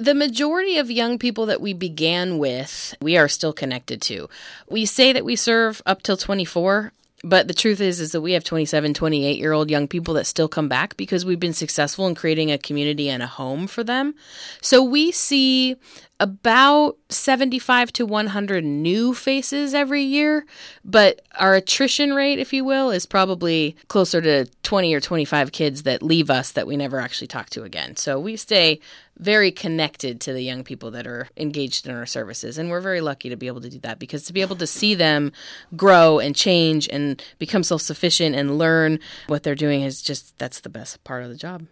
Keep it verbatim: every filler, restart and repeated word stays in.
The majority of young people that we began with, we are still connected to. We say that we serve up till twenty-four. But the truth is, is that we have twenty-seven, twenty-eight-year-old young people that still come back because we've been successful in creating a community and a home for them. So we see about seventy-five to one hundred new faces every year, but our attrition rate, if you will, is probably closer to twenty or twenty-five kids that leave us that we never actually talk to again. So we stay very connected to the young people that are engaged in our services, and we're very lucky to be able to do that, because to be able to see them grow and change and become self-sufficient and learn what they're doing is just, that's the best part of the job.